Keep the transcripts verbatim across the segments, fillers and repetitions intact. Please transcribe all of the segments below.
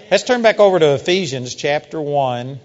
Let's turn back over to Ephesians chapter one.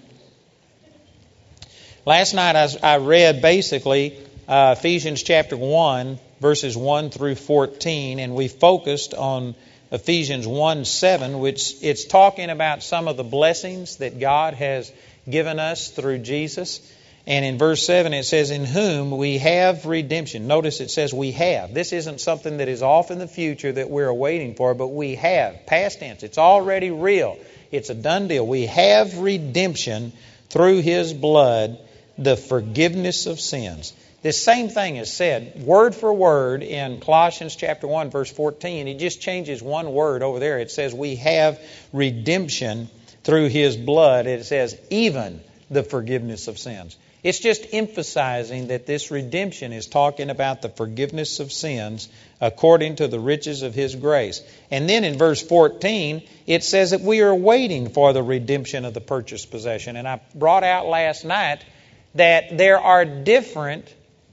Last night I, I read basically uh, Ephesians chapter one, verses one through fourteen, and we focused on Ephesians one seven, which it's talking about some of the blessings that God has given us through Jesus. And in verse seven it says, in whom we have redemption. Notice it says we have. This isn't something that is off in the future that we're waiting for, but we have. Past tense. It's already real. It's a done deal. We have redemption through His blood, the forgiveness of sins. This same thing is said word for word in Colossians chapter one, verse fourteen. It just changes one word over there. It says we have redemption through His blood. It says even the forgiveness of sins. It's just emphasizing that this redemption is talking about the forgiveness of sins according to the riches of His grace. And then in verse fourteen, it says that we are waiting for the redemption of the purchased possession. And I brought out last night that there are different,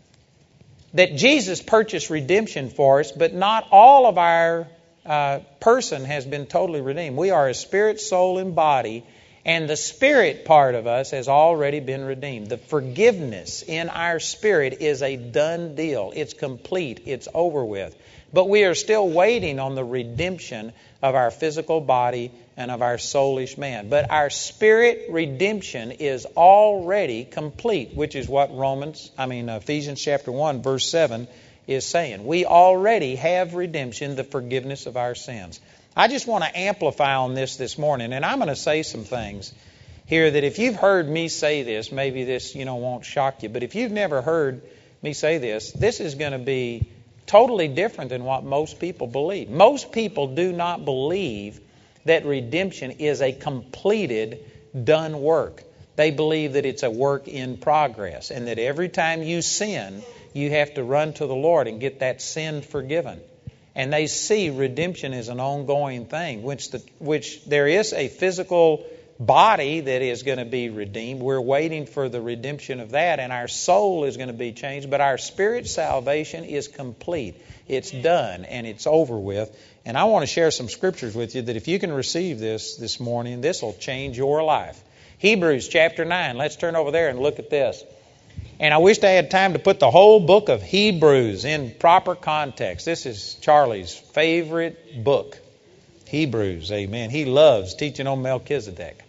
that Jesus purchased redemption for us, but not all of our uh, person has been totally redeemed. We are a spirit, soul, and body. And the spirit part of us has already been redeemed. The forgiveness in our spirit is a done deal. It's complete. It's over with. But we are still waiting on the redemption of our physical body and of our soulish man. But our spirit redemption is already complete, which is what Romans, I mean Ephesians chapter one, verse seven is saying. We already have redemption, the forgiveness of our sins. I just want to amplify on this this morning, and I'm going to say some things here that if you've heard me say this, maybe this, you know, won't shock you, but if you've never heard me say this, this is going to be totally different than what most people believe. Most people do not believe that redemption is a completed, done work. They believe that it's a work in progress, and that every time you sin, you have to run to the Lord and get that sin forgiven. And they see redemption as an ongoing thing, which the, which there is a physical body that is going to be redeemed. We're waiting for the redemption of that, and our soul is going to be changed. But our spirit salvation is complete. It's done, and it's over with. And I want to share some scriptures with you that if you can receive this this morning, this will change your life. Hebrews chapter nine. Let's turn over there and look at this. And I wished I had time to put the whole book of Hebrews in proper context. This is Charlie's favorite book, Hebrews. Amen. He loves teaching on Melchizedek.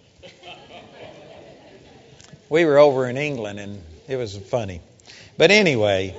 We were over in England and it was funny. But anyway,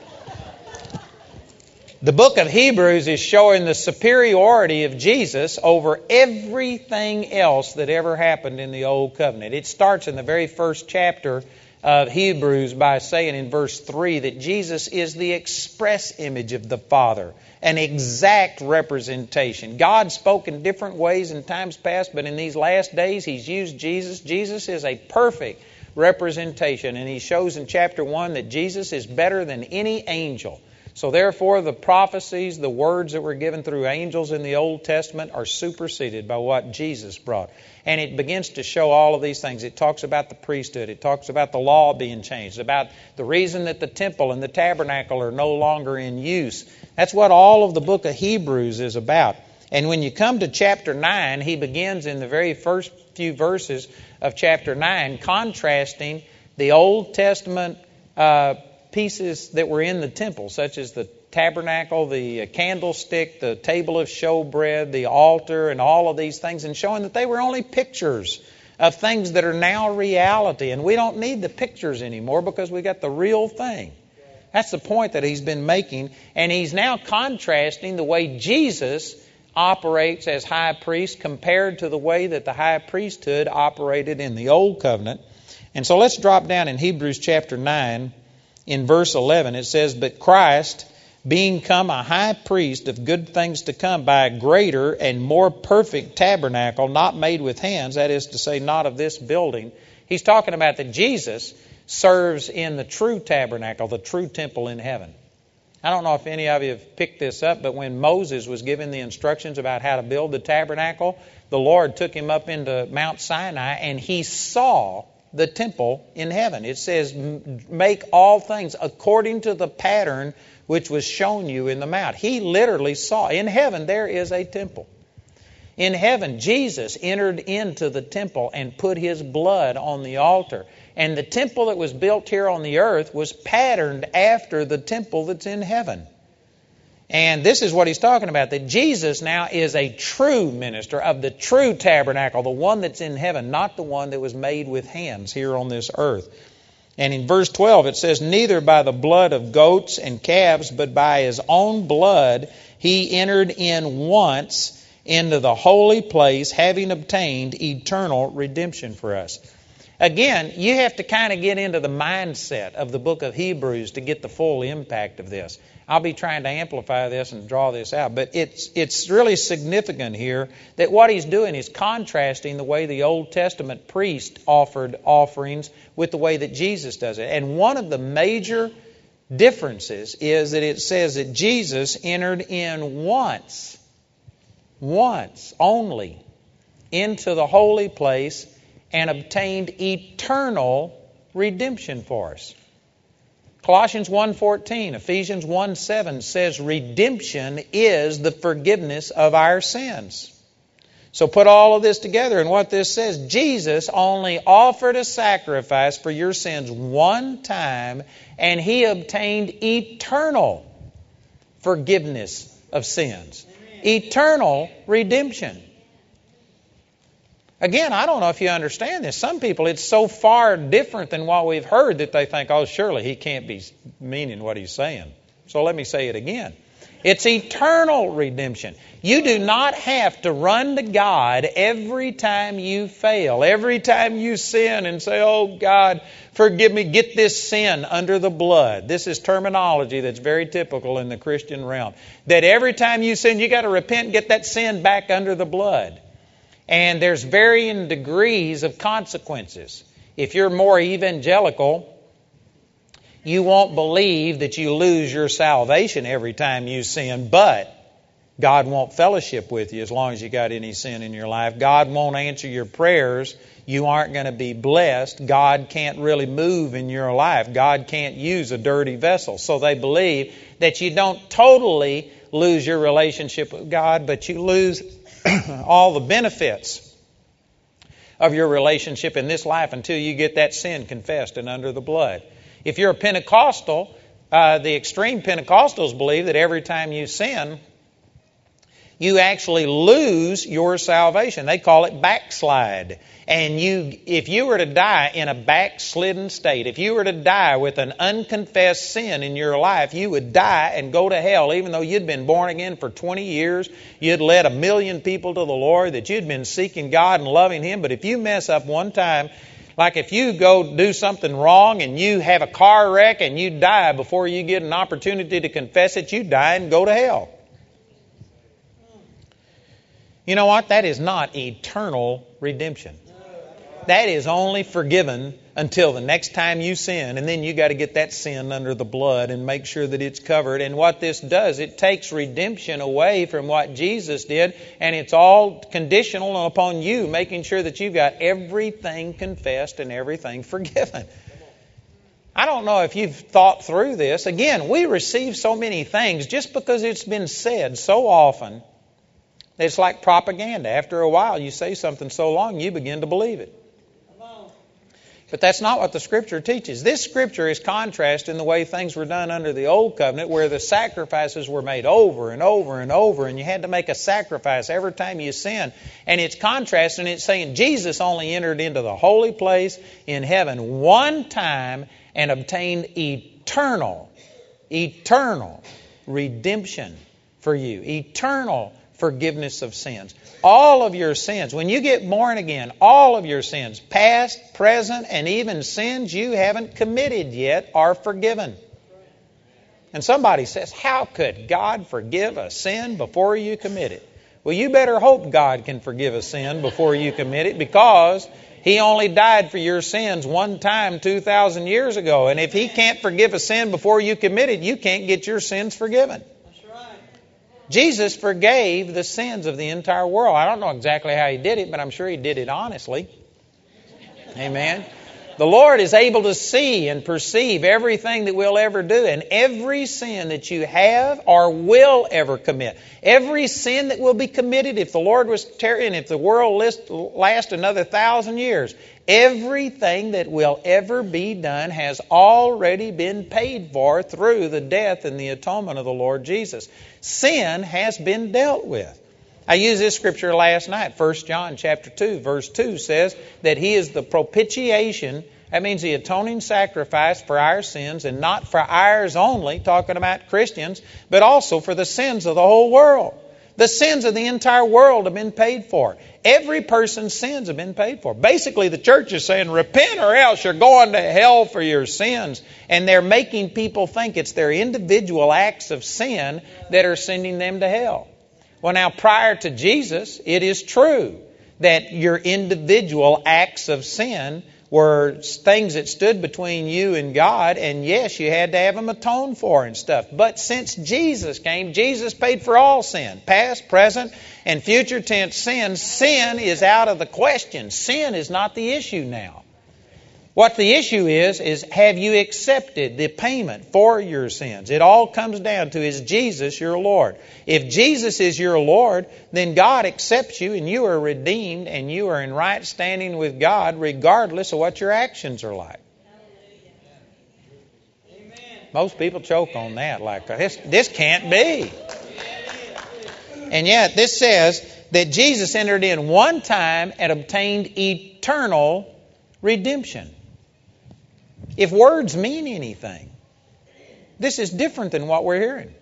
the book of Hebrews is showing the superiority of Jesus over everything else that ever happened in the Old Covenant. It starts in the very first chapter of Hebrews by saying in verse three that Jesus is the express image of the Father, an exact representation. God spoke in different ways in times past, but in these last days He's used Jesus. Jesus is a perfect representation, and He shows in chapter one that Jesus is better than any angel. So therefore the prophecies, the words that were given through angels in the Old Testament are superseded by what Jesus brought. And it begins to show all of these things. It talks about the priesthood. It talks about the law being changed, about the reason that the temple and the tabernacle are no longer in use. That's what all of the book of Hebrews is about. And when you come to chapter nine, he begins in the very first few verses of chapter nine, contrasting the Old Testament uh, pieces that were in the temple, such as the tabernacle, the candlestick, the table of showbread, the altar, and all of these things, and showing that they were only pictures of things that are now reality. And we don't need the pictures anymore because we got the real thing. That's the point that he's been making. And he's now contrasting the way Jesus operates as high priest compared to the way that the high priesthood operated in the Old Covenant. And so let's drop down in Hebrews chapter nine. In verse eleven, it says, but Christ, being come a high priest of good things to come by a greater and more perfect tabernacle, not made with hands, that is to say, not of this building. He's talking about that Jesus serves in the true tabernacle, the true temple in heaven. I don't know if any of you have picked this up, but when Moses was given the instructions about how to build the tabernacle, the Lord took him up into Mount Sinai and he saw the temple in heaven. It says, make all things according to the pattern which was shown you in the mount. He literally saw, in heaven there is a temple. In heaven, Jesus entered into the temple and put His blood on the altar. And the temple that was built here on the earth was patterned after the temple that's in heaven. And this is what he's talking about, that Jesus now is a true minister of the true tabernacle, the one that's in heaven, not the one that was made with hands here on this earth. And in verse twelve it says, neither by the blood of goats and calves, but by His own blood He entered in once into the holy place, having obtained eternal redemption for us. Again, you have to kind of get into the mindset of the book of Hebrews to get the full impact of this. I'll be trying to amplify this and draw this out, but it's it's really significant here that what he's doing is contrasting the way the Old Testament priest offered offerings with the way that Jesus does it. And one of the major differences is that it says that Jesus entered in once, once only, into the holy place and obtained eternal redemption for us. Colossians one fourteen, Ephesians one seven says redemption is the forgiveness of our sins. So put all of this together, and what this says, Jesus only offered a sacrifice for your sins one time, and He obtained eternal forgiveness of sins. Amen. Eternal redemption. Again, I don't know if you understand this. Some people, it's so far different than what we've heard that they think, oh, surely He can't be meaning what He's saying. So let me say it again. It's eternal redemption. You do not have to run to God every time you fail, every time you sin and say, oh, God, forgive me, get this sin under the blood. This is terminology that's very typical in the Christian realm. That every time you sin, you got to repent and get that sin back under the blood. And there's varying degrees of consequences. If you're more evangelical, you won't believe that you lose your salvation every time you sin, but God won't fellowship with you as long as you got any sin in your life. God won't answer your prayers. You aren't going to be blessed. God can't really move in your life. God can't use a dirty vessel. So they believe that you don't totally lose your relationship with God, but you lose all the benefits of your relationship in this life until you get that sin confessed and under the blood. If you're a Pentecostal, uh, the extreme Pentecostals believe that every time you sin, you actually lose your salvation. They call it backslide. And you, if you were to die in a backslidden state, if you were to die with an unconfessed sin in your life, you would die and go to hell, even though you'd been born again for twenty years, you'd led a million people to the Lord, that you'd been seeking God and loving Him. But if you mess up one time, like if you go do something wrong and you have a car wreck and you die before you get an opportunity to confess it, you die and go to hell. You know what? That is not eternal redemption. That is only forgiven until the next time you sin, and then you got to get that sin under the blood and make sure that it's covered. And what this does, it takes redemption away from what Jesus did, and it's all conditional upon you making sure that you've got everything confessed and everything forgiven. I don't know if you've thought through this. Again, we receive so many things just because it's been said so often. It's like propaganda. After a while, you say something so long, you begin to believe it. But that's not what the Scripture teaches. This Scripture is contrasting the way things were done under the Old Covenant, where the sacrifices were made over and over and over, and you had to make a sacrifice every time you sinned. And it's contrasting, it's saying Jesus only entered into the holy place in heaven one time and obtained eternal, eternal redemption for you. Eternal forgiveness of sins. All of your sins, when you get born again, all of your sins, past, present, and even sins you haven't committed yet, are forgiven. And somebody says, how could God forgive a sin before you commit it? Well, you better hope God can forgive a sin before you commit it, because He only died for your sins one time two thousand years ago. And if He can't forgive a sin before you commit it, you can't get your sins forgiven. Jesus forgave the sins of the entire world. I don't know exactly how He did it, but I'm sure He did it honestly. Amen. The Lord is able to see and perceive everything that we'll ever do, and every sin that you have or will ever commit. Every sin that will be committed, if the Lord was tarrying, if the world list, last another thousand years, everything that will ever be done has already been paid for through the death and the atonement of the Lord Jesus. Sin has been dealt with. I used this scripture last night. First John chapter two, verse two says that He is the propitiation. That means the atoning sacrifice for our sins, and not for ours only, talking about Christians, but also for the sins of the whole world. The sins of the entire world have been paid for. Every person's sins have been paid for. Basically, the church is saying, repent or else you're going to hell for your sins. And they're making people think it's their individual acts of sin that are sending them to hell. Well, now, prior to Jesus, it is true that your individual acts of sin were things that stood between you and God, and yes, you had to have them atoned for and stuff. But since Jesus came, Jesus paid for all sin, past, present, and future tense sin. Sin is out of the question. Sin is not the issue now. What the issue is, is have you accepted the payment for your sins? It all comes down to, is Jesus your Lord? If Jesus is your Lord, then God accepts you and you are redeemed and you are in right standing with God regardless of what your actions are like. Most people choke on that like, this, this can't be. And yet this says that Jesus entered in one time and obtained eternal redemption. If words mean anything, this is different than what we're hearing.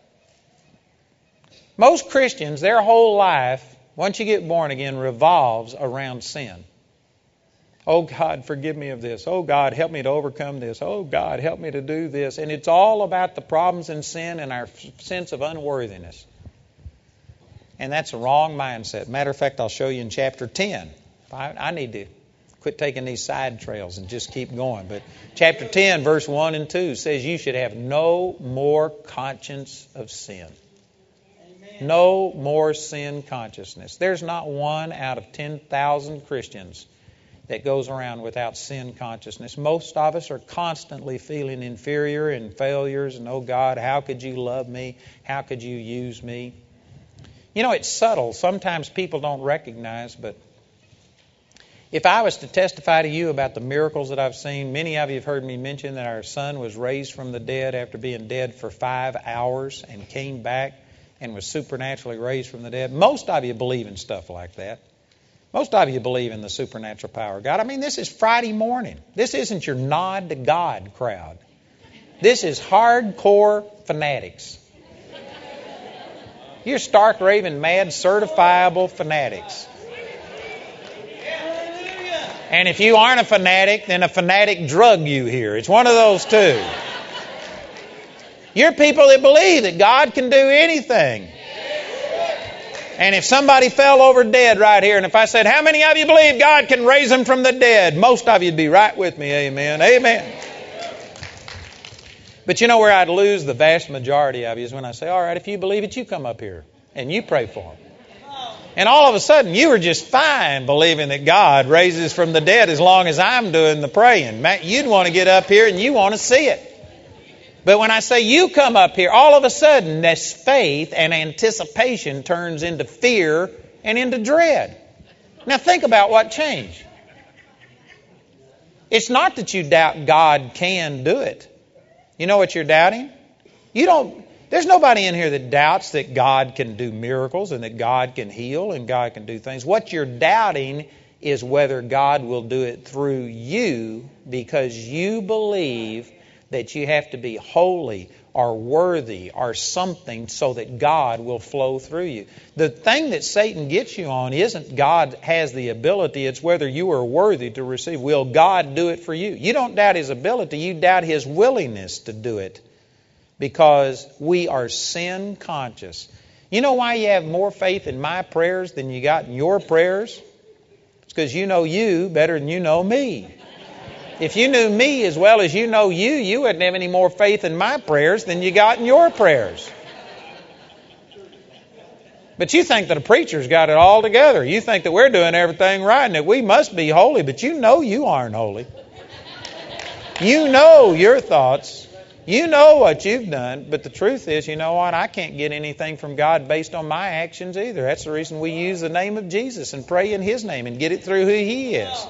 Most Christians, their whole life, once you get born again, revolves around sin. Oh, God, forgive me of this. Oh, God, help me to overcome this. Oh, God, help me to do this. And it's all about the problems in sin and our sense of unworthiness. And that's a wrong mindset. Matter of fact, I'll show you in chapter ten. I, I need to quit taking these side trails and just keep going. But chapter ten, verse one and two says you should have no more conscience of sin. Amen. No more sin consciousness. There's not one out of ten thousand Christians that goes around without sin consciousness. Most of us are constantly feeling inferior and failures and, oh God, how could you love me? How could you use me? You know, it's subtle. Sometimes people don't recognize, but if I was to testify to you about the miracles that I've seen, many of you have heard me mention that our son was raised from the dead after being dead for five hours and came back and was supernaturally raised from the dead. Most of you believe in stuff like that. Most of you believe in the supernatural power of God. I mean, this is Friday morning. This isn't your nod to God crowd. This is hardcore fanatics. You're stark, raving, mad, certifiable fanatics. And if you aren't a fanatic, then a fanatic drug you here. It's one of those two. You're people that believe that God can do anything. And if somebody fell over dead right here, and if I said, how many of you believe God can raise them from the dead? Most of you would be right with me. Amen. Amen. But you know where I'd lose the vast majority of you is when I say, all right, if you believe it, you come up here and you pray for them. And all of a sudden, you were just fine believing that God raises from the dead as long as I'm doing the praying. Matt, you'd want to get up here and you want to see it. But when I say you come up here, all of a sudden, this faith and anticipation turns into fear and into dread. Now think about what changed. It's not that you doubt God can do it. You know what you're doubting? You don't... There's nobody in here that doubts that God can do miracles and that God can heal and God can do things. What you're doubting is whether God will do it through you because you believe that you have to be holy or worthy or something so that God will flow through you. The thing that Satan gets you on isn't God has the ability, it's whether you are worthy to receive. Will God do it for you? You don't doubt His ability, you doubt His willingness to do it. Because we are sin conscious. You know why you have more faith in my prayers than you got in your prayers? It's because you know you better than you know me. If you knew me as well as you know you, you wouldn't have any more faith in my prayers than you got in your prayers. But you think that a preacher's got it all together. You think that we're doing everything right and that we must be holy, but you know you aren't holy. You know your thoughts. You know what you've done. But the truth is, you know what? I can't get anything from God based on my actions either. That's the reason we use the name of Jesus and pray in His name and get it through who He is.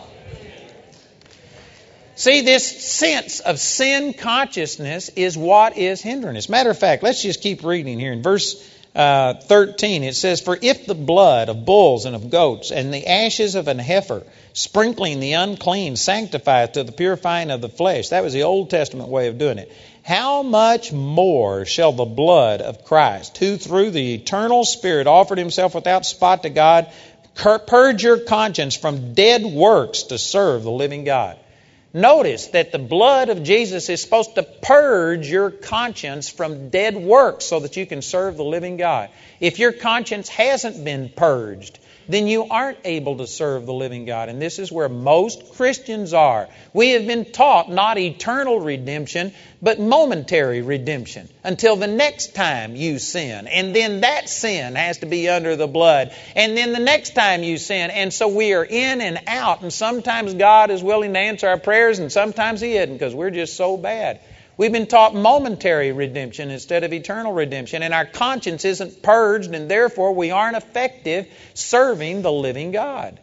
See, this sense of sin consciousness is what is hindering us. Matter of fact, let's just keep reading here. In verse uh, thirteen, it says, "For if the blood of bulls and of goats and the ashes of an heifer, sprinkling the unclean, sanctifieth to the purifying of the flesh," that was the Old Testament way of doing it, "how much more shall the blood of Christ, who through the eternal Spirit offered Himself without spot to God, purge your conscience from dead works to serve the living God?" Notice that the blood of Jesus is supposed to purge your conscience from dead works so that you can serve the living God. If your conscience hasn't been purged, then you aren't able to serve the living God. And this is where most Christians are. We have been taught not eternal redemption, but momentary redemption until the next time you sin. And then that sin has to be under the blood. And then the next time you sin. And so we are in and out. And sometimes God is willing to answer our prayers and sometimes He isn't because we're just so bad. We've been taught momentary redemption instead of eternal redemption, and our conscience isn't purged, and therefore we aren't effective serving the living God.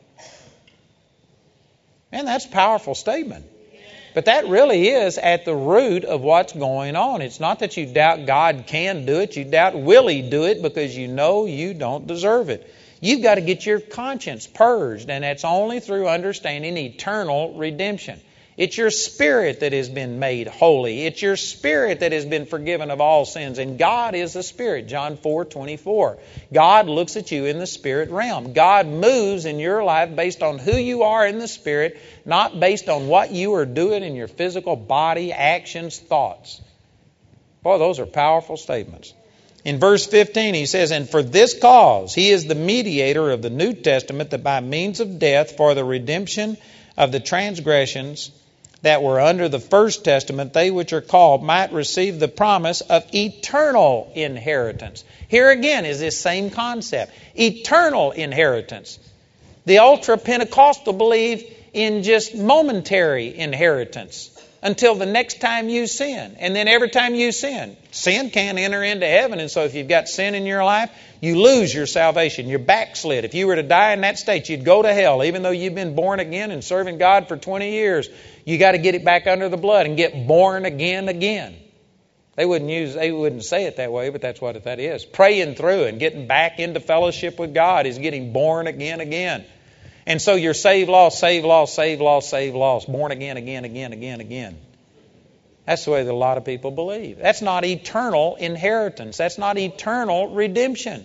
And that's a powerful statement. But that really is at the root of what's going on. It's not that you doubt God can do it. You doubt will He do it because you know you don't deserve it. You've got to get your conscience purged, and that's only through understanding eternal redemption. It's your spirit that has been made holy. It's your spirit that has been forgiven of all sins. And God is the Spirit, John four twenty-four. God looks at you in the spirit realm. God moves in your life based on who you are in the Spirit, not based on what you are doing in your physical body, actions, thoughts. Boy, those are powerful statements. In verse fifteen, he says, "And for this cause He is the mediator of the New Testament, that by means of death for the redemption of the transgressions that were under the first testament, they which are called might receive the promise of eternal inheritance." Here again is this same concept. Eternal inheritance. The ultra-Pentecostal believe in just momentary inheritance until the next time you sin. And then every time you sin, sin can't enter into heaven. And so if you've got sin in your life, you lose your salvation. You're backslid. If you were to die in that state, you'd go to hell. Even though you've been born again and serving God for twenty years, you got to get it back under the blood and get born again again. They wouldn't use, they wouldn't say it that way, but that's what that is. Praying through and getting back into fellowship with God is getting born again again. And so you're saved, lost, saved, lost, saved, lost, saved, lost, born again, again, again, again, again. That's the way that a lot of people believe. That's not eternal inheritance. That's not eternal redemption.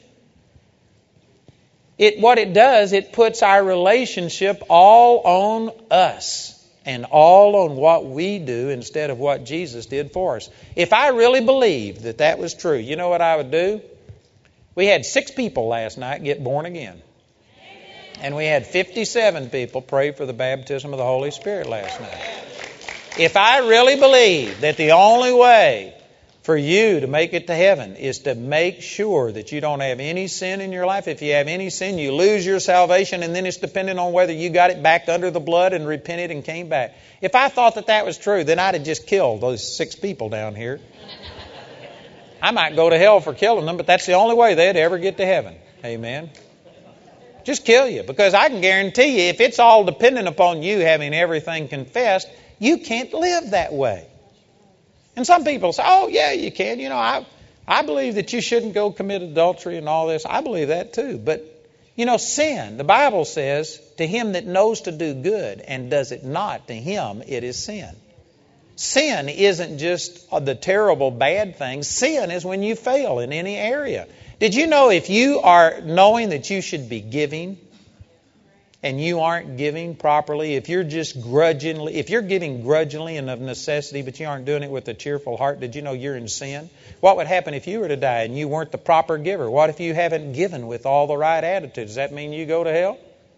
It, what it does, it puts our relationship all on us and all on what we do instead of what Jesus did for us. If I really believed that that was true, you know what I would do? We had six people last night get born again. And we had fifty-seven people pray for the baptism of the Holy Spirit last night. If I really believe that the only way for you to make it to heaven is to make sure that you don't have any sin in your life. If you have any sin, you lose your salvation, and then it's dependent on whether you got it back under the blood and repented and came back. If I thought that that was true, then I'd have just killed those six people down here. I might go to hell for killing them, but that's the only way they'd ever get to heaven. Amen. Just kill you, because I can guarantee you, if it's all dependent upon you having everything confessed, you can't live that way. And some people say, oh, yeah, you can. You know, I I believe that you shouldn't go commit adultery and all this. I believe that too. But, you know, sin, the Bible says, to him that knows to do good and does it not, to him it is sin. Sin isn't just the terrible bad things. Sin is when you fail in any area. Did you know if you are knowing that you should be giving and you aren't giving properly, if you're just grudgingly, if you're giving grudgingly and of necessity, but you aren't doing it with a cheerful heart, did you know you're in sin? What would happen if you were to die and you weren't the proper giver? What if you haven't given with all the right attitude? Does that mean you go to hell?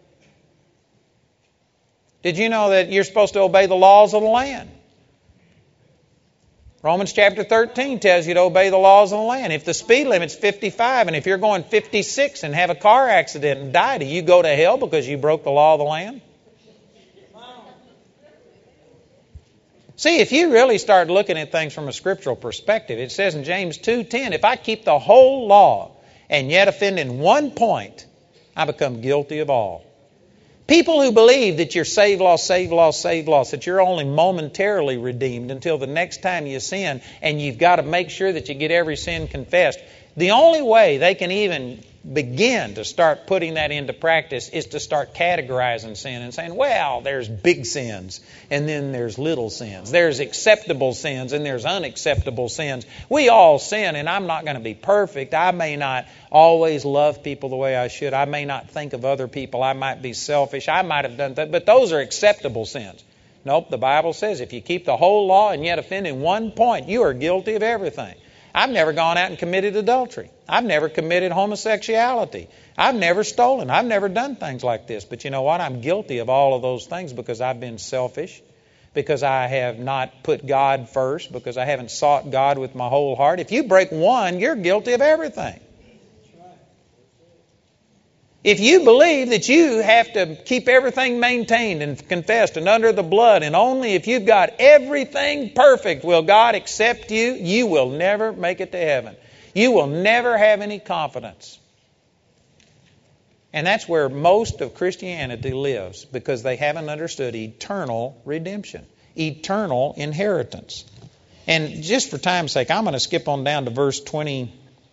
Did you know that you're supposed to obey the laws of the land? Romans chapter thirteen tells you to obey the laws of the land. If the speed limit's fifty-five and if you're going fifty-six and have a car accident and die, do you go to hell because you broke the law of the land? See, if you really start looking at things from a scriptural perspective, it says in James two ten, if I keep the whole law and yet offend in one point, I become guilty of all. People who believe that you're saved, lost, saved, lost, saved, lost, that you're only momentarily redeemed until the next time you sin, and you've got to make sure that you get every sin confessed. The only way they can even begin to start putting that into practice is to start categorizing sin and saying, well, there's big sins and then there's little sins. There's acceptable sins and there's unacceptable sins. We all sin, and I'm not going to be perfect. I may not always love people the way I should. I may not think of other people. I might be selfish. I might have done that, but those are acceptable sins. Nope, the Bible says if you keep the whole law and yet offend in one point, you are guilty of everything. I've never gone out and committed adultery. I've never committed homosexuality. I've never stolen. I've never done things like this. But you know what? I'm guilty of all of those things because I've been selfish, because I have not put God first, because I haven't sought God with my whole heart. If you break one, you're guilty of everything. If you believe that you have to keep everything maintained and confessed and under the blood, and only if you've got everything perfect will God accept you, you will never make it to heaven. You will never have any confidence. And that's where most of Christianity lives, because they haven't understood eternal redemption, eternal inheritance. And just for time's sake, I'm going to skip on down to verse twenty-three.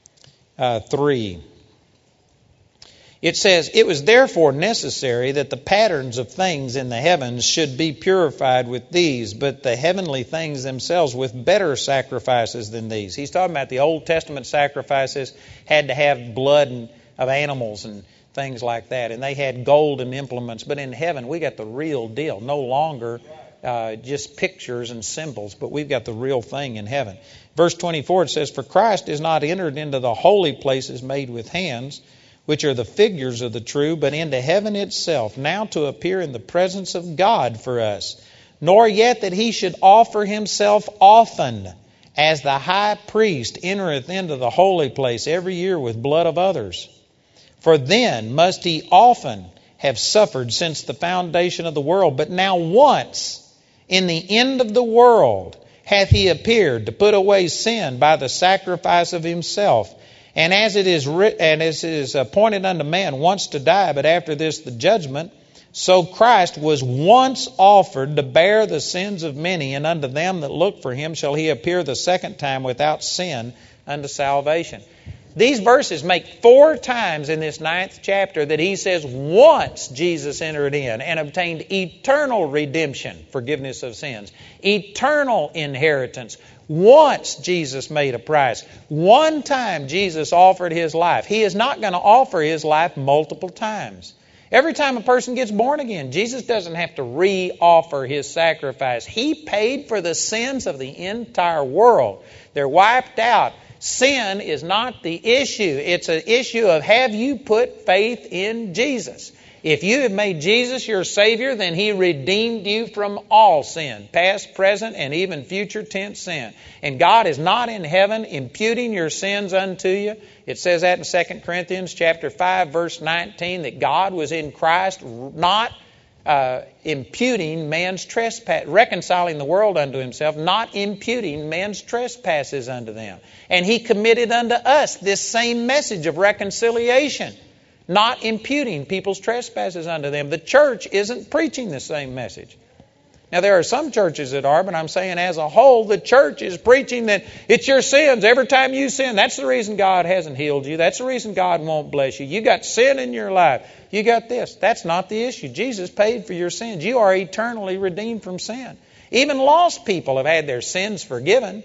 It says, it was therefore necessary that the patterns of things in the heavens should be purified with these, but the heavenly things themselves with better sacrifices than these. He's talking about the Old Testament sacrifices had to have blood and, of animals and things like that, and they had golden implements. But in heaven, we got the real deal. No longer uh, just pictures and symbols, but we've got the real thing in heaven. Verse twenty-four, it says, for Christ is not entered into the holy places made with hands, which are the figures of the true, but into heaven itself, now to appear in the presence of God for us. Nor yet that he should offer himself often, as the high priest entereth into the holy place every year with blood of others. For then must he often have suffered since the foundation of the world. But now once, in the end of the world, hath he appeared to put away sin by the sacrifice of himself. And as it is writ- and as it is appointed unto man once to die, but after this the judgment, so Christ was once offered to bear the sins of many, and unto them that look for him shall he appear the second time without sin unto salvation. These verses make four times in this ninth chapter that he says once Jesus entered in and obtained eternal redemption, forgiveness of sins, eternal inheritance. Once Jesus made a price. One time Jesus offered his life. He is not going to offer his life multiple times. Every time a person gets born again, Jesus doesn't have to re-offer his sacrifice. He paid for the sins of the entire world. They're wiped out. Sin is not the issue. It's an issue of, have you put faith in Jesus? If you have made Jesus your Savior, then he redeemed you from all sin, past, present, and even future tense sin. And God is not in heaven imputing your sins unto you. It says that in Second Corinthians chapter five, verse nineteen, that God was in Christ not uh, imputing man's trespass, reconciling the world unto himself, not imputing man's trespasses unto them. And he committed unto us this same message of reconciliation, not imputing people's trespasses unto them. The church isn't preaching the same message. Now, there are some churches that are, but I'm saying as a whole, the church is preaching that it's your sins. Every time you sin, that's the reason God hasn't healed you. That's the reason God won't bless you. You got sin in your life. You got this. That's not the issue. Jesus paid for your sins. You are eternally redeemed from sin. Even lost people have had their sins forgiven.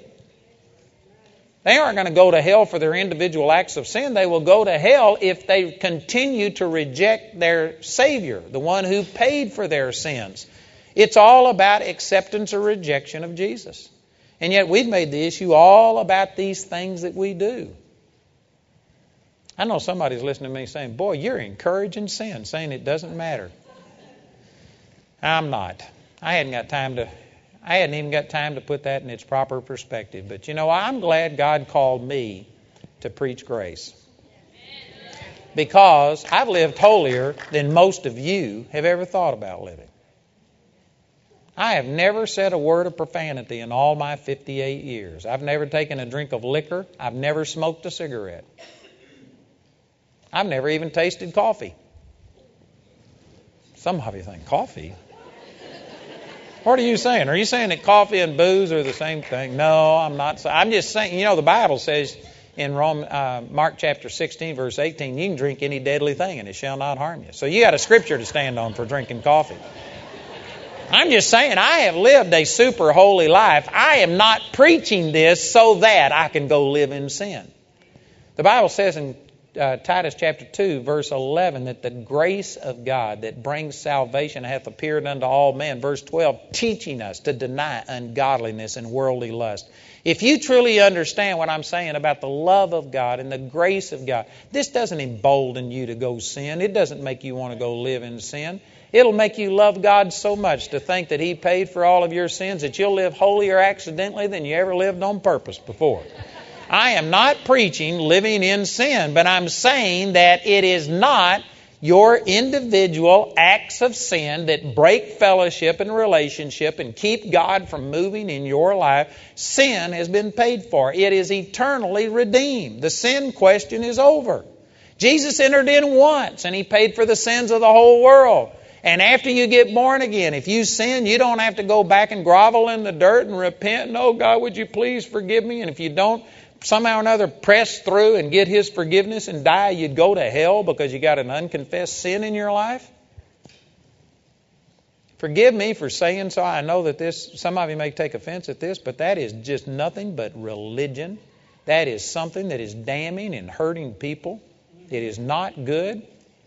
They aren't going to go to hell for their individual acts of sin. They will go to hell if they continue to reject their Savior, the one who paid for their sins. It's all about acceptance or rejection of Jesus. And yet we've made the issue all about these things that we do. I know somebody's listening to me saying, boy, you're encouraging sin, saying it doesn't matter. I'm not. I hadn't got time to... I hadn't even got time to put that in its proper perspective. But you know, I'm glad God called me to preach grace. Because I've lived holier than most of you have ever thought about living. I have never said a word of profanity in all my fifty-eight years. I've never taken a drink of liquor. I've never smoked a cigarette. I've never even tasted coffee. Some of you think, coffee? What are you saying? Are you saying that coffee and booze are the same thing? No, I'm not. I'm just saying, you know, the Bible says in Rome, uh, Mark chapter sixteen, verse eighteen, you can drink any deadly thing and it shall not harm you. So you got a scripture to stand on for drinking coffee. I'm just saying, I have lived a super holy life. I am not preaching this so that I can go live in sin. The Bible says in uh, Titus chapter two, verse eleven, that the grace of God that brings salvation hath appeared unto all men. Verse twelve, teaching us to deny ungodliness and worldly lust. If you truly understand what I'm saying about the love of God and the grace of God, this doesn't embolden you to go sin. It doesn't make you want to go live in sin. It'll make you love God so much to think that He paid for all of your sins that you'll live holier accidentally than you ever lived on purpose before. I am not preaching living in sin, but I'm saying that it is not your individual acts of sin that break fellowship and relationship and keep God from moving in your life. Sin has been paid for. It is eternally redeemed. The sin question is over. Jesus entered in once and He paid for the sins of the whole world. And after you get born again, if you sin, you don't have to go back and grovel in the dirt and repent. No, God, would you please forgive me? And if you don't somehow or another press through and get His forgiveness and die, you'd go to hell because you got an unconfessed sin in your life? Forgive me for saying so. I know that this, some of you may take offense at this, but that is just nothing but religion. That is something that is damning and hurting people. It is not good.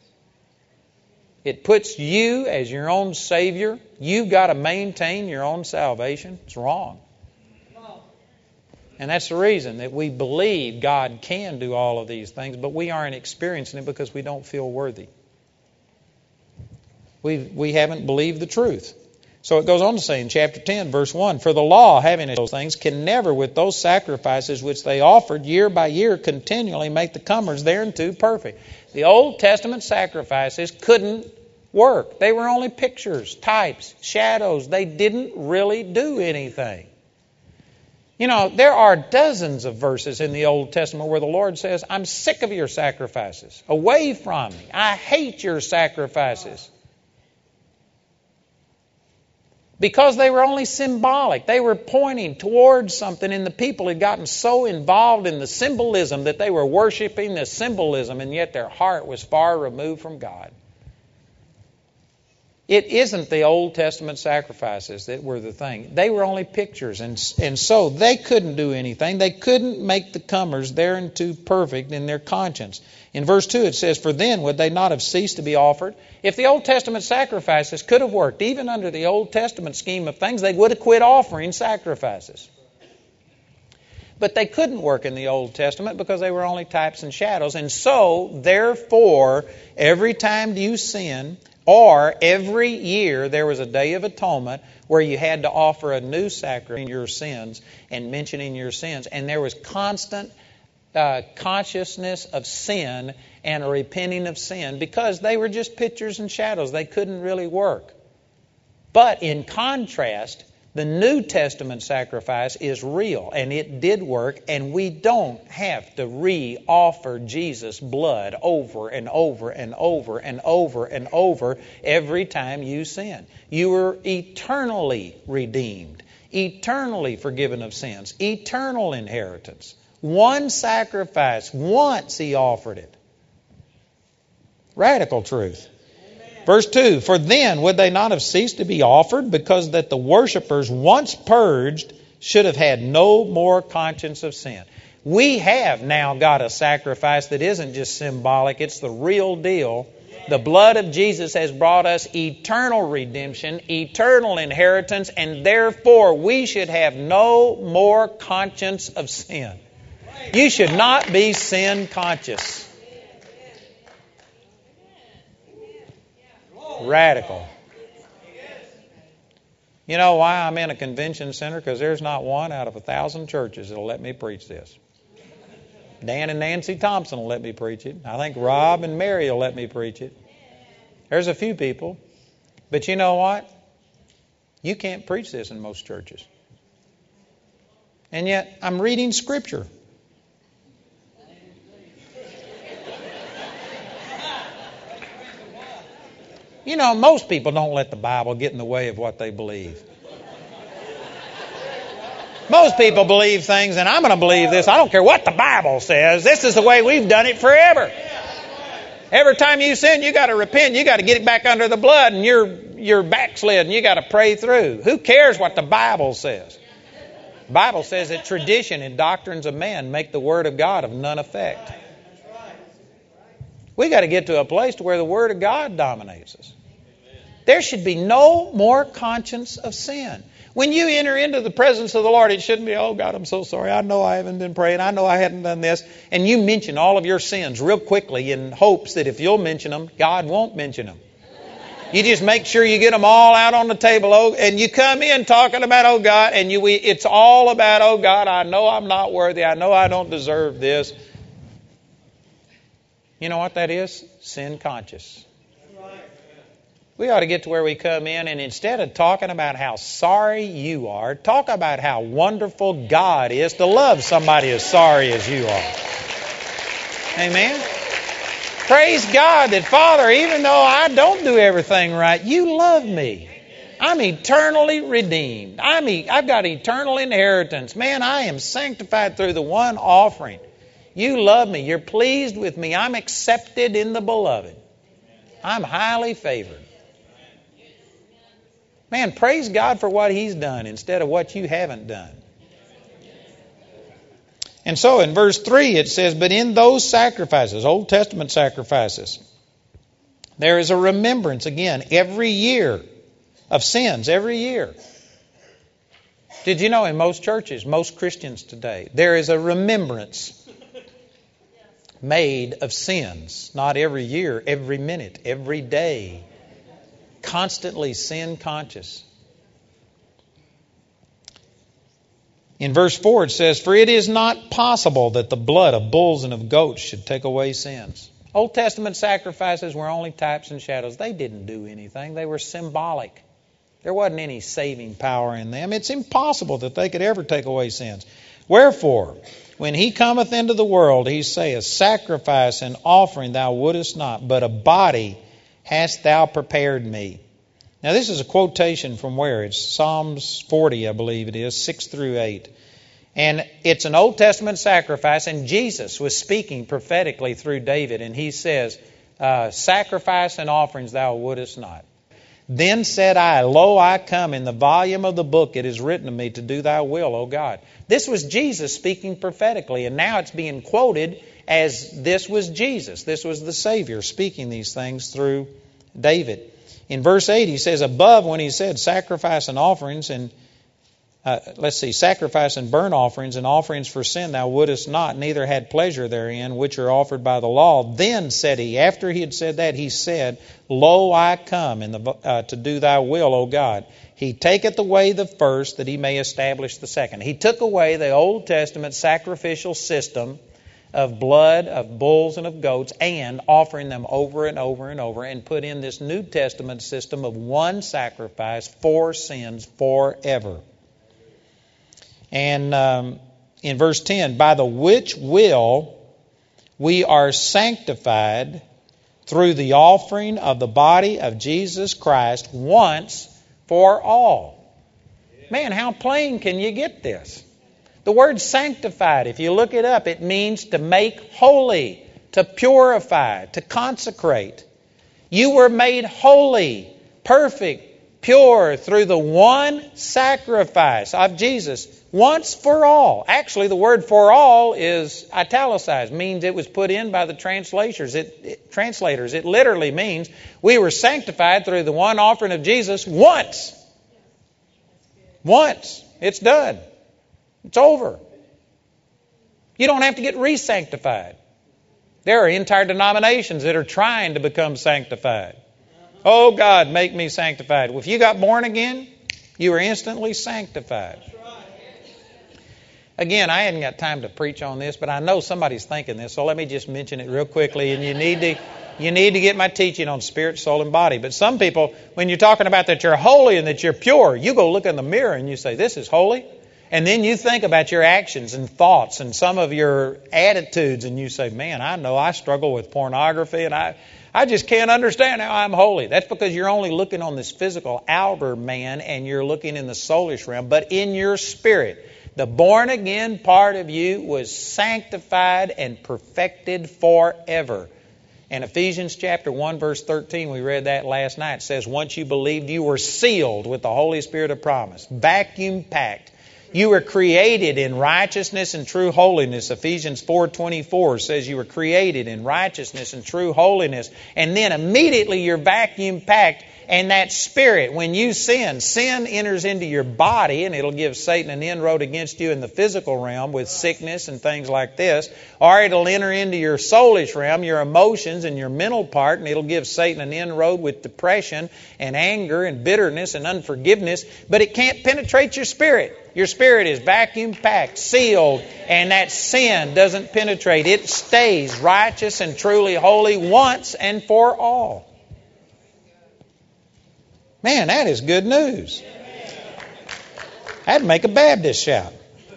It puts you as your own Savior. You've got to maintain your own salvation. It's wrong. And that's the reason that we believe God can do all of these things, but we aren't experiencing it because we don't feel worthy. We we haven't believed the truth. So it goes on to say in chapter ten, verse one, for the law, having those things, can never with those sacrifices which they offered year by year continually make the comers thereunto perfect. The Old Testament sacrifices couldn't work. They were only pictures, types, shadows. They didn't really do anything. You know, there are dozens of verses in the Old Testament where the Lord says, I'm sick of your sacrifices. Away from me. I hate your sacrifices. Because they were only symbolic. They were pointing towards something, and the people had gotten so involved in the symbolism that they were worshiping the symbolism, and yet their heart was far removed from God. It isn't the Old Testament sacrifices that were the thing. They were only pictures, and, and so they couldn't do anything. They couldn't make the comers thereunto perfect in their conscience. In verse two it says, for then would they not have ceased to be offered? If the Old Testament sacrifices could have worked, even under the Old Testament scheme of things, they would have quit offering sacrifices. But they couldn't work in the Old Testament because they were only types and shadows. And so, therefore, every time you sin, or every year there was a Day of Atonement where you had to offer a new sacrifice for your sins and mentioning your sins. And there was constant uh, consciousness of sin and a repenting of sin because they were just pictures and shadows. They couldn't really work. But in contrast, the New Testament sacrifice is real, and it did work, and we don't have to re-offer Jesus' blood over and over and over and over and over every time you sin. You were eternally redeemed, eternally forgiven of sins, eternal inheritance. One sacrifice, once He offered it. Radical truth. Verse two, for then would they not have ceased to be offered, because that the worshipers once purged should have had no more conscience of sin. We have now got a sacrifice that isn't just symbolic, it's the real deal. The blood of Jesus has brought us eternal redemption, eternal inheritance, and therefore we should have no more conscience of sin. You should not be sin conscious. Radical. You know why I'm in a convention center? Because there's not one out of a thousand churches that'll let me preach this. Dan and Nancy Thompson will let me preach it. I think Rob and Mary will let me preach it. There's a few people. But you know what? You can't preach this in most churches. And yet, I'm reading Scripture. You know, most people don't let the Bible get in the way of what they believe. Most people believe things, and I'm going to believe this. I don't care what the Bible says. This is the way we've done it forever. Every time you sin, you got to repent. You got to get it back under the blood, and you're you're backslidden. You got to pray through. Who cares what the Bible says? The Bible says that tradition and doctrines of men make the Word of God of none effect. We got to get to a place to where the Word of God dominates us. There should be no more conscience of sin. When you enter into the presence of the Lord, it shouldn't be, oh God, I'm so sorry. I know I haven't been praying. I know I hadn't done this. And you mention all of your sins real quickly in hopes that if you'll mention them, God won't mention them. You just make sure you get them all out on the table. Oh, and you come in talking about, oh God, and you, we, it's all about, oh God, I know I'm not worthy. I know I don't deserve this. You know what that is? Sin conscious. We ought to get to where we come in, and instead of talking about how sorry you are, talk about how wonderful God is to love somebody as sorry as you are. Amen? Praise God that, Father, even though I don't do everything right, you love me. I'm eternally redeemed. I'm e- I've got eternal inheritance. Man, I am sanctified through the one offering. You love me. You're pleased with me. I'm accepted in the beloved. I'm highly favored. Man, praise God for what He's done instead of what you haven't done. And so in verse three it says, but in those sacrifices, Old Testament sacrifices, there is a remembrance again every year of sins, every year. Did you know in most churches, most Christians today, there is a remembrance made of sins. Not every year, every minute, every day. Constantly sin conscious. In verse four it says, for it is not possible that the blood of bulls and of goats should take away sins. Old Testament sacrifices were only types and shadows. They didn't do anything. They were symbolic. There wasn't any saving power in them. It's impossible that they could ever take away sins. Wherefore, when He cometh into the world, He saith, sacrifice and offering thou wouldest not, but a body hast thou prepared me. Now this is a quotation from where? It's Psalms forty, I believe it is, six through eight. And it's an Old Testament sacrifice, and Jesus was speaking prophetically through David, and He says, uh, sacrifice and offerings thou wouldest not. Then said I, lo, I come, in the volume of the book it is written of me to do thy will, O God. This was Jesus speaking prophetically, and now it's being quoted as this was Jesus. This was the Savior speaking these things through David. In verse eight, he says, above when he said sacrifice and offerings and, uh, let's see, sacrifice and burnt offerings and offerings for sin thou wouldest not, neither had pleasure therein, which are offered by the law. Then said he, after he had said that, he said, lo, I come in the, uh, to do thy will, O God. He taketh away the first that he may establish the second. He took away the Old Testament sacrificial system of blood, of bulls and of goats, and offering them over and over and over, and put in this New Testament system of one sacrifice for sins forever. And um, in verse ten, by the which will we are sanctified through the offering of the body of Jesus Christ once for all. Man, how plain can you get this? The word sanctified, if you look it up, it means to make holy, to purify, to consecrate. You were made holy, perfect, pure through the one sacrifice of Jesus, once for all. Actually, the word for all is italicized, means it was put in by the translators. It, it, translators. It literally means we were sanctified through the one offering of Jesus once. Once. It's done. It's over. You don't have to get re-sanctified. There are entire denominations that are trying to become sanctified. Oh God, make me sanctified. Well, if you got born again, you were instantly sanctified. Again, I hadn't got time to preach on this, but I know somebody's thinking this, so let me just mention it real quickly. And you need to you need to get my teaching on spirit, soul, and body. But some people, when you're talking about that you're holy and that you're pure, you go look in the mirror and you say, this is holy. And then you think about your actions and thoughts and some of your attitudes, and you say, man, I know I struggle with pornography, and I, I just can't understand how I'm holy. That's because you're only looking on this physical outer man, and you're looking in the soulish realm. But in your spirit, the born-again part of you was sanctified and perfected forever. In Ephesians chapter one, verse thirteen, we read that last night. It says, once you believed, you were sealed with the Holy Spirit of promise, vacuum packed. You were created in righteousness and true holiness. Ephesians four twenty-four says you were created in righteousness and true holiness. And then immediately you're vacuum packed. And that spirit, when you sin, sin enters into your body, and it'll give Satan an inroad against you in the physical realm with sickness and things like this. Or it'll enter into your soulish realm, your emotions and your mental part, and it'll give Satan an inroad with depression and anger and bitterness and unforgiveness. But it can't penetrate your spirit. Your spirit is vacuum packed, sealed, and that sin doesn't penetrate. It stays righteous and truly holy once and for all. Man, that is good news. That'd make a Baptist shout.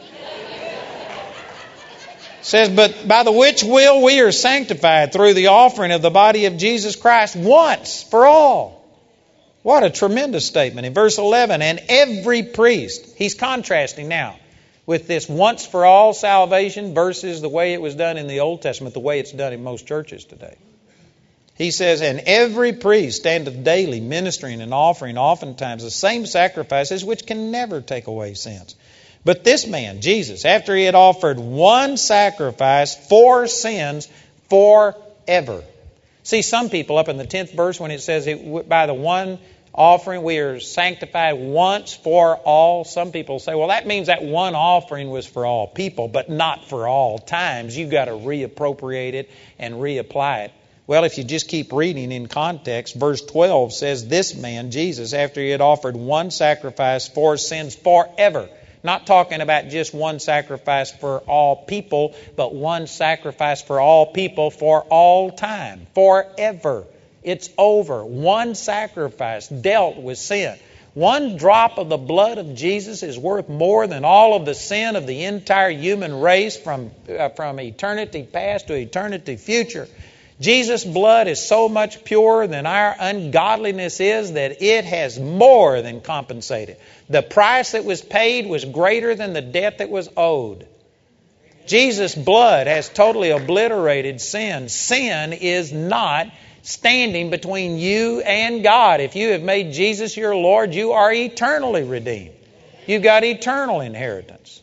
It says, but by the which will we are sanctified through the offering of the body of Jesus Christ once for all. What a tremendous statement. In verse eleven, and every priest, he's contrasting now with this once for all salvation versus the way it was done in the Old Testament, the way it's done in most churches today. He says, and every priest standeth daily ministering and offering oftentimes the same sacrifices which can never take away sins. But this man, Jesus, after he had offered one sacrifice for sins forever. See, some people up in the tenth verse when it says it, by the one offering we are sanctified once for all. Some people say, well, that means that one offering was for all people, but not for all times. You've got to reappropriate it and reapply it. Well, if you just keep reading in context, verse twelve says, this man, Jesus, after he had offered one sacrifice for sins forever. Not talking about just one sacrifice for all people, but one sacrifice for all people for all time, forever. It's over. One sacrifice dealt with sin. One drop of the blood of Jesus is worth more than all of the sin of the entire human race from, uh, from eternity past to eternity future. Jesus' blood is so much purer than our ungodliness is that it has more than compensated. The price that was paid was greater than the debt that was owed. Jesus' blood has totally obliterated sin. Sin is not standing between you and God. If you have made Jesus your Lord, you are eternally redeemed. You've got eternal inheritance.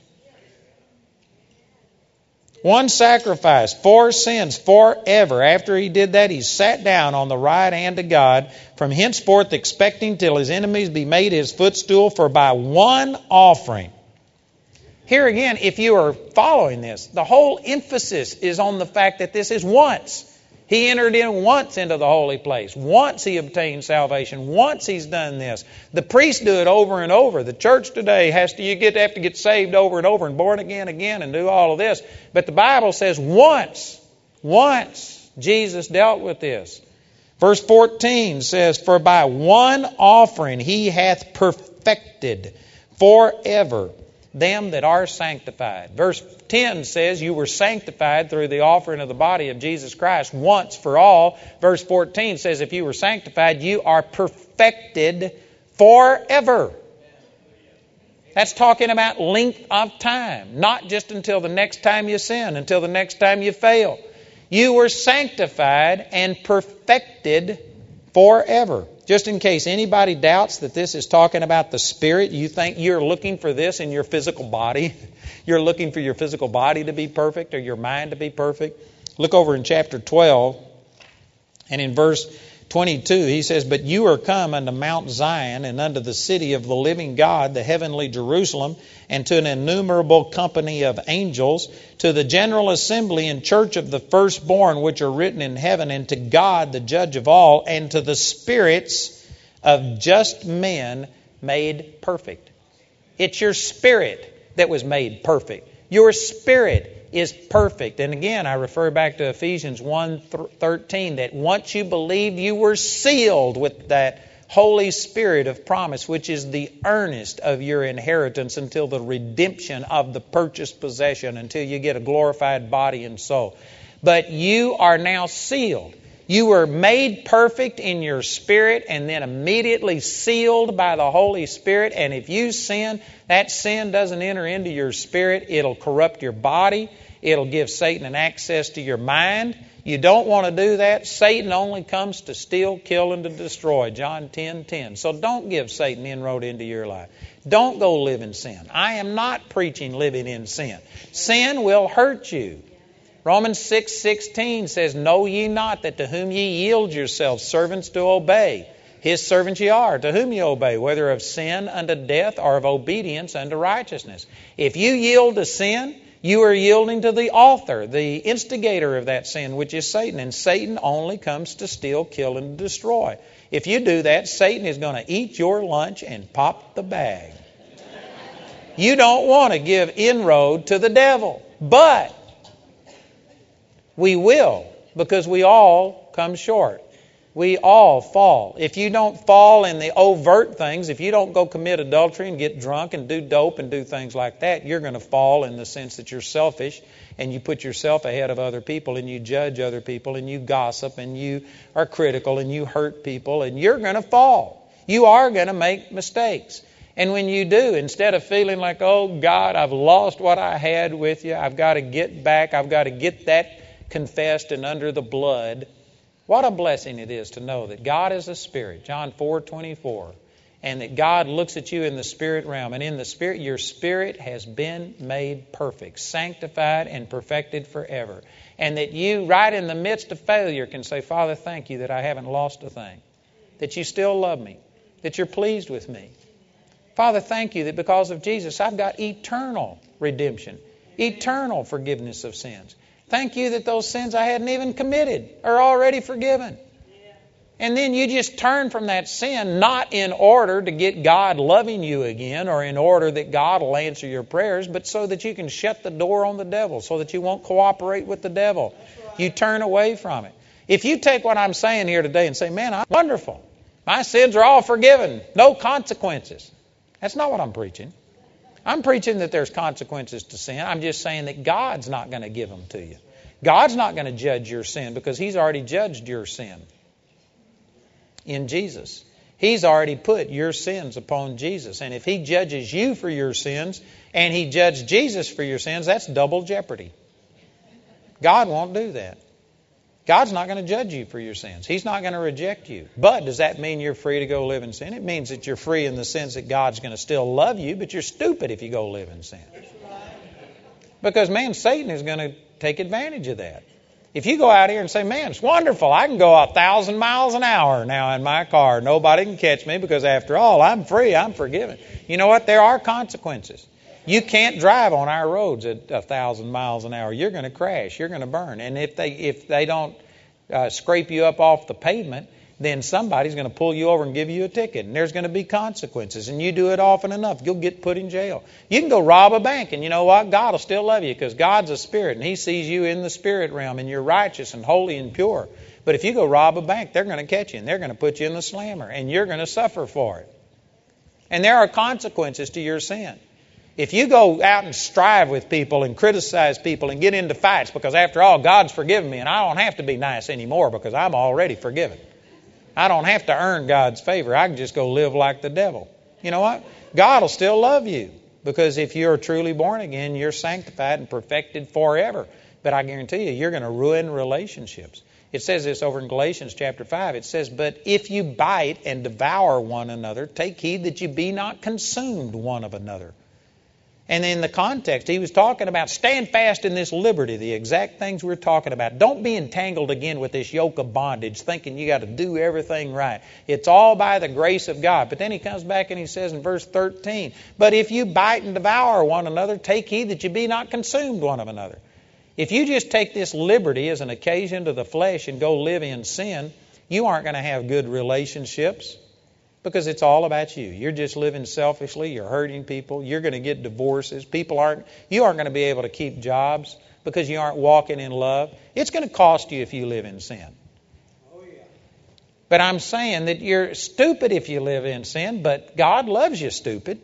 One sacrifice for sins forever. After he did that, he sat down on the right hand of God, from henceforth expecting till his enemies be made his footstool, for by one offering. Here again, if you are following this, the whole emphasis is on the fact that this is once. He entered in once into the holy place. Once he obtained salvation. Once he's done this. The priests do it over and over. The church today has to, you get have to get saved over and over and born again again and do all of this. But the Bible says once, once Jesus dealt with this. Verse fourteen says, for by one offering he hath perfected forever them that are sanctified. Verse ten says you were sanctified through the offering of the body of Jesus Christ once for all. Verse fourteen says if you were sanctified, you are perfected forever. That's talking about length of time, not just until the next time you sin, until the next time you fail. You were sanctified and perfected forever. Just in case anybody doubts that this is talking about the Spirit, you think you're looking for this in your physical body. You're looking for your physical body to be perfect or your mind to be perfect. Look over in chapter twelve and in verse twenty-two, he says, but you are come unto Mount Zion and unto the city of the living God, the heavenly Jerusalem, and to an innumerable company of angels, to the general assembly and church of the firstborn which are written in heaven, and to God, the judge of all, and to the spirits of just men made perfect. It's your spirit that was made perfect. Your spirit is perfect. And again, I refer back to Ephesians one thirteen, that once you believed, you were sealed with that Holy Spirit of promise, which is the earnest of your inheritance until the redemption of the purchased possession, until you get a glorified body and soul. But you are now sealed. You were made perfect in your spirit and then immediately sealed by the Holy Spirit. And if you sin, that sin doesn't enter into your spirit. It'll corrupt your body. It'll give Satan an access to your mind. You don't want to do that. Satan only comes to steal, kill, and to destroy. John ten ten. So don't give Satan inroad into your life. Don't go live in sin. I am not preaching living in sin. Sin will hurt you. Romans six sixteen says, Know ye not that to whom ye yield yourselves servants to obey, his servants ye are, to whom ye obey, whether of sin unto death or of obedience unto righteousness. If you yield to sin, you are yielding to the author, the instigator of that sin, which is Satan. And Satan only comes to steal, kill, and destroy. If you do that, Satan is going to eat your lunch and pop the bag. You don't want to give inroad to the devil. But we will, because we all come short. We all fall. If you don't fall in the overt things, if you don't go commit adultery and get drunk and do dope and do things like that, you're going to fall in the sense that you're selfish and you put yourself ahead of other people and you judge other people and you gossip and you are critical and you hurt people, and you're going to fall. You are going to make mistakes. And when you do, instead of feeling like, oh God, I've lost what I had with you, I've got to get back, I've got to get that confessed and under the blood. What a blessing it is to know that God is a spirit, John four twenty-four, and that God looks at you in the spirit realm. And in the spirit, your spirit has been made perfect, sanctified and perfected forever. And that you, right in the midst of failure, can say, Father, thank you that I haven't lost a thing, that you still love me, that you're pleased with me. Father, thank you that because of Jesus, I've got eternal redemption, eternal forgiveness of sins. Thank you that those sins I hadn't even committed are already forgiven. And then you just turn from that sin, not in order to get God loving you again or in order that God will answer your prayers, but so that you can shut the door on the devil, so that you won't cooperate with the devil. You turn away from it. If you take what I'm saying here today and say, man, I'm wonderful. My sins are all forgiven. No consequences. That's not what I'm preaching. I'm preaching that there's consequences to sin. I'm just saying that God's not going to give them to you. God's not going to judge your sin because He's already judged your sin in Jesus. He's already put your sins upon Jesus. And if He judges you for your sins and He judged Jesus for your sins, that's double jeopardy. God won't do that. God's not going to judge you for your sins. He's not going to reject you. But does that mean you're free to go live in sin? It means that you're free in the sense that God's going to still love you, but you're stupid if you go live in sin. Because, man, Satan is going to take advantage of that. If you go out here and say, man, it's wonderful. I can go a thousand miles an hour now in my car. Nobody can catch me because, after all, I'm free. I'm forgiven. You know what? There are consequences. You can't drive on our roads at a thousand miles an hour. You're going to crash. You're going to burn. And if they if they don't uh, scrape you up off the pavement, then somebody's going to pull you over and give you a ticket. And there's going to be consequences. And you do it often enough, you'll get put in jail. You can go rob a bank, and you know what? God will still love you because God's a spirit, and He sees you in the spirit realm, and you're righteous and holy and pure. But if you go rob a bank, they're going to catch you, and they're going to put you in the slammer, and you're going to suffer for it. And there are consequences to your sin. If you go out and strive with people and criticize people and get into fights because, after all, God's forgiven me and I don't have to be nice anymore because I'm already forgiven. I don't have to earn God's favor. I can just go live like the devil. You know what? God will still love you because if you're truly born again, you're sanctified and perfected forever. But I guarantee you, you're going to ruin relationships. It says this over in Galatians chapter five. It says, but if you bite and devour one another, take heed that you be not consumed one of another. And in the context, he was talking about stand fast in this liberty, the exact things we're talking about. Don't be entangled again with this yoke of bondage, thinking you got to do everything right. It's all by the grace of God. But then he comes back and he says in verse thirteen, but if you bite and devour one another, take heed that you be not consumed one of another. If you just take this liberty as an occasion to the flesh and go live in sin, you aren't going to have good relationships. Because it's all about you. You're just living selfishly. You're hurting people. You're going to get divorces. People aren't, you aren't going to be able to keep jobs because you aren't walking in love. It's going to cost you if you live in sin. Oh, yeah. But I'm saying that you're stupid if you live in sin, but God loves you stupid.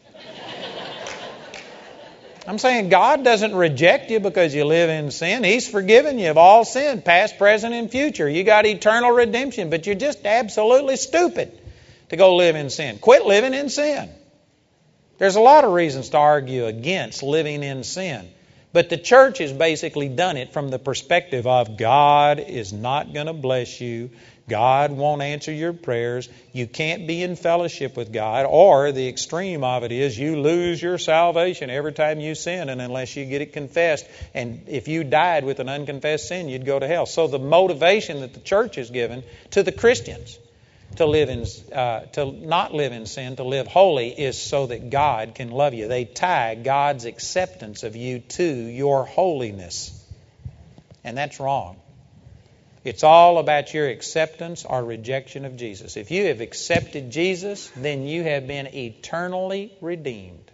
I'm saying God doesn't reject you because you live in sin. He's forgiven you of all sin, past, present, and future. You got eternal redemption, but you're just absolutely stupid to go live in sin. Quit living in sin. There's a lot of reasons to argue against living in sin. But the church has basically done it from the perspective of God is not going to bless you. God won't answer your prayers. You can't be in fellowship with God. Or the extreme of it is you lose your salvation every time you sin, and unless you get it confessed. And if you died with an unconfessed sin, you'd go to hell. So the motivation that the church has given to the Christians to live in, uh, to not live in sin, to live holy, is so that God can love you. They tie God's acceptance of you to your holiness. And that's wrong. It's all about your acceptance or rejection of Jesus. If you have accepted Jesus, then you have been eternally redeemed.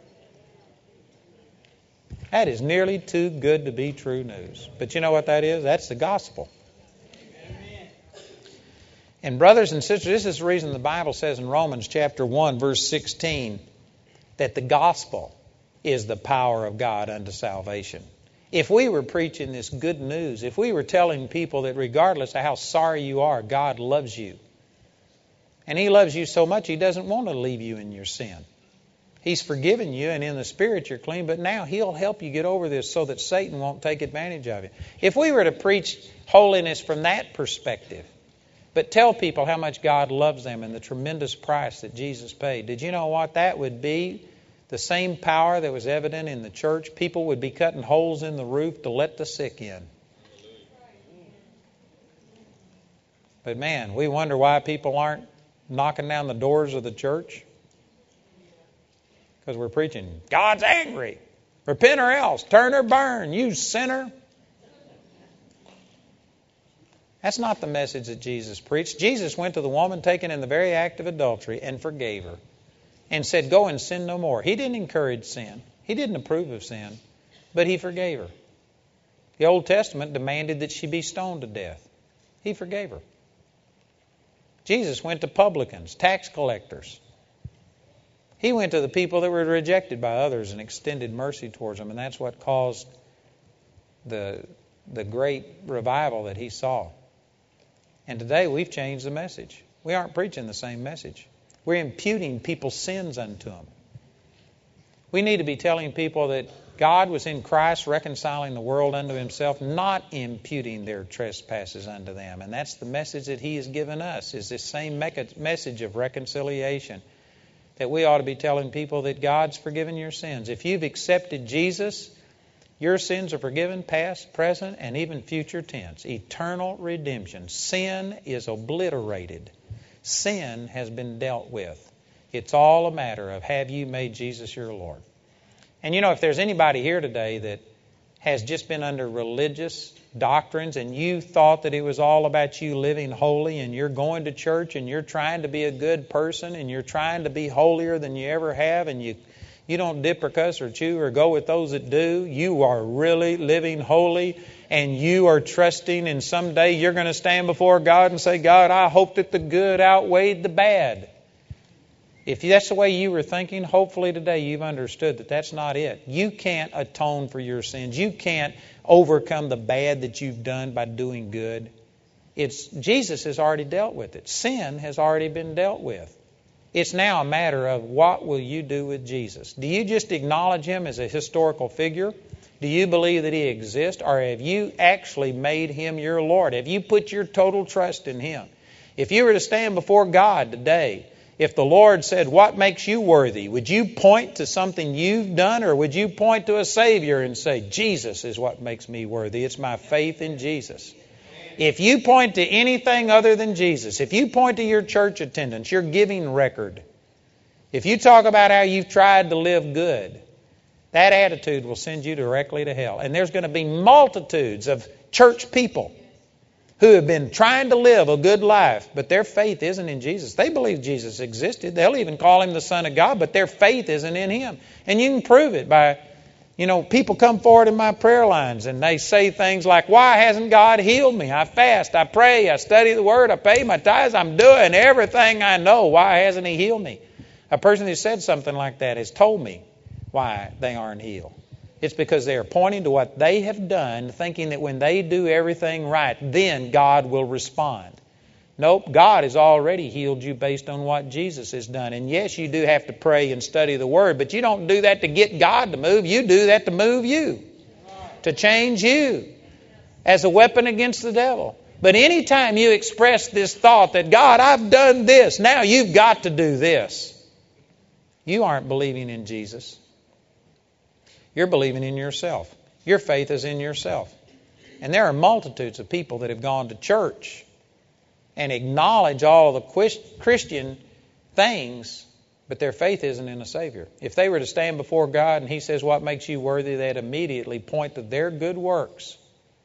That is nearly too good to be true news. But you know what that is? That's the gospel. And brothers and sisters, this is the reason the Bible says in Romans chapter one, verse sixteen, that the gospel is the power of God unto salvation. If we were preaching this good news, if we were telling people that regardless of how sorry you are, God loves you. And He loves you so much He doesn't want to leave you in your sin. He's forgiven you, and in the Spirit you're clean, but now He'll help you get over this so that Satan won't take advantage of you. If we were to preach holiness from that perspective, but tell people how much God loves them and the tremendous price that Jesus paid, did you know what that would be? The same power that was evident in the church. People would be cutting holes in the roof to let the sick in. But man, we wonder why people aren't knocking down the doors of the church. Because we're preaching, God's angry. Repent or else. Turn or burn. You sinner. That's not the message that Jesus preached. Jesus went to the woman taken in the very act of adultery and forgave her. And said, go and sin no more. He didn't encourage sin. He didn't approve of sin. But He forgave her. The Old Testament demanded that she be stoned to death. He forgave her. Jesus went to publicans, tax collectors. He went to the people that were rejected by others and extended mercy towards them. And that's what caused the, the great revival that He saw. And today we've changed the message. We aren't preaching the same message. We're imputing people's sins unto them. We need to be telling people that God was in Christ reconciling the world unto Himself, not imputing their trespasses unto them. And that's the message that He has given us, is this same message of reconciliation. That we ought to be telling people that God's forgiven your sins. If you've accepted Jesus, your sins are forgiven, past, present, and even future tense. Eternal redemption. Sin is obliterated. Sin has been dealt with. It's all a matter of, have you made Jesus your Lord? And you know, if there's anybody here today that has just been under religious doctrines and you thought that it was all about you living holy and you're going to church and you're trying to be a good person and you're trying to be holier than you ever have and you, you don't dip or cuss or chew or go with those that do, you are really living holy. And you are trusting and someday you're going to stand before God and say, God, I hope that the good outweighed the bad. If that's the way you were thinking, hopefully today you've understood that that's not it. You can't atone for your sins. You can't overcome the bad that you've done by doing good. It's Jesus has already dealt with it. Sin has already been dealt with. It's now a matter of what will you do with Jesus? Do you just acknowledge Him as a historical figure? Do you believe that He exists, or have you actually made Him your Lord? Have you put your total trust in Him? If you were to stand before God today, if the Lord said, what makes you worthy? Would you point to something you've done, or would you point to a Savior and say, Jesus is what makes me worthy. It's my faith in Jesus. If you point to anything other than Jesus, if you point to your church attendance, your giving record, if you talk about how you've tried to live good, that attitude will send you directly to hell. And there's going to be multitudes of church people who have been trying to live a good life, but their faith isn't in Jesus. They believe Jesus existed. They'll even call Him the Son of God, but their faith isn't in Him. And you can prove it by, you know, people come forward in my prayer lines and they say things like, why hasn't God healed me? I fast, I pray, I study the Word, I pay my tithes, I'm doing everything I know. Why hasn't He healed me? A person who said something like that has told me why they aren't healed. It's because they are pointing to what they have done, thinking that when they do everything right, then God will respond. Nope, God has already healed you based on what Jesus has done. And yes, you do have to pray and study the Word, but you don't do that to get God to move. You do that to move you, to change you as a weapon against the devil. But anytime you express this thought that, God, I've done this, now you've got to do this, you aren't believing in Jesus. You're believing in yourself. Your faith is in yourself. And there are multitudes of people that have gone to church and acknowledge all the Christian things, but their faith isn't in a Savior. If they were to stand before God and He says, what makes you worthy, they'd immediately point to their good works.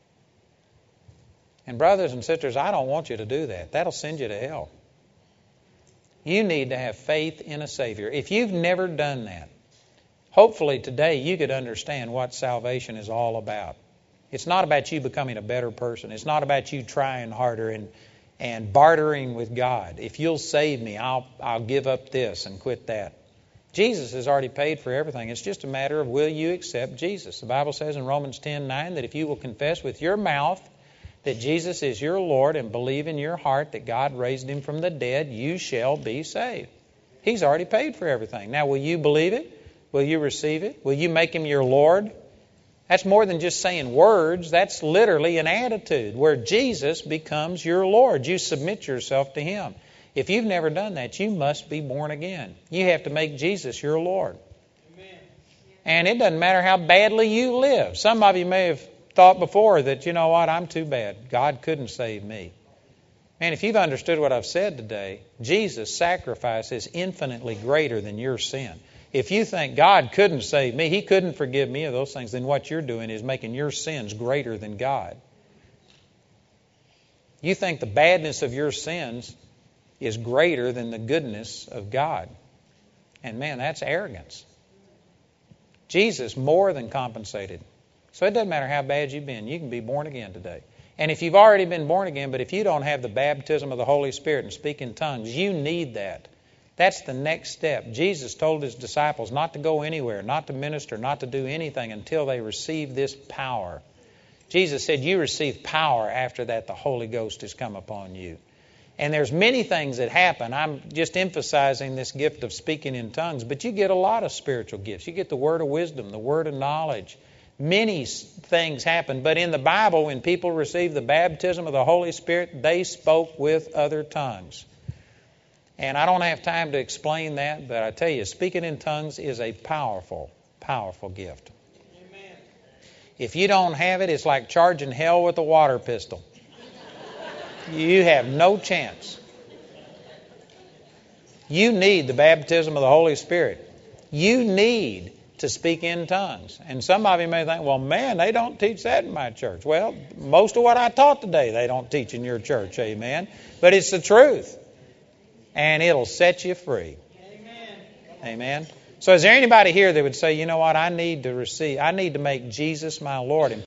And brothers and sisters, I don't want you to do that. That'll send you to hell. You need to have faith in a Savior. If you've never done that, hopefully today you could understand what salvation is all about. It's not about you becoming a better person. It's not about you trying harder and, and bartering with God. If you'll save me, I'll, I'll give up this and quit that. Jesus has already paid for everything. It's just a matter of will you accept Jesus. The Bible says in Romans ten nine that if you will confess with your mouth that Jesus is your Lord and believe in your heart that God raised Him from the dead, you shall be saved. He's already paid for everything. Now, will you believe it? Will you receive it? Will you make Him your Lord? That's more than just saying words. That's literally an attitude where Jesus becomes your Lord. You submit yourself to Him. If you've never done that, you must be born again. You have to make Jesus your Lord. Amen. And it doesn't matter how badly you live. Some of you may have thought before that, you know what, I'm too bad. God couldn't save me. Man, if you've understood what I've said today, Jesus' sacrifice is infinitely greater than your sin. If you think God couldn't save me, He couldn't forgive me of those things, then what you're doing is making your sins greater than God. You think the badness of your sins is greater than the goodness of God. And man, that's arrogance. Jesus more than compensated. So it doesn't matter how bad you've been, you can be born again today. And if you've already been born again, but if you don't have the baptism of the Holy Spirit and speak in tongues, you need that. That's the next step. Jesus told His disciples not to go anywhere, not to minister, not to do anything until they receive this power. Jesus said, you receive power after that the Holy Ghost has come upon you. And there's many things that happen. I'm just emphasizing this gift of speaking in tongues, but you get a lot of spiritual gifts. You get the word of wisdom, the word of knowledge. Many things happen. But in the Bible, when people received the baptism of the Holy Spirit, they spoke with other tongues. And I don't have time to explain that, but I tell you, speaking in tongues is a powerful, powerful gift. Amen. If you don't have it, it's like charging hell with a water pistol. You have no chance. You need the baptism of the Holy Spirit. You need to speak in tongues. And some of you may think, well, man, they don't teach that in my church. Well, most of what I taught today, they don't teach in your church, amen. But it's the truth. And it'll set you free. Amen. Amen. So is there anybody here that would say, you know what, I need to receive, I need to make Jesus my Lord and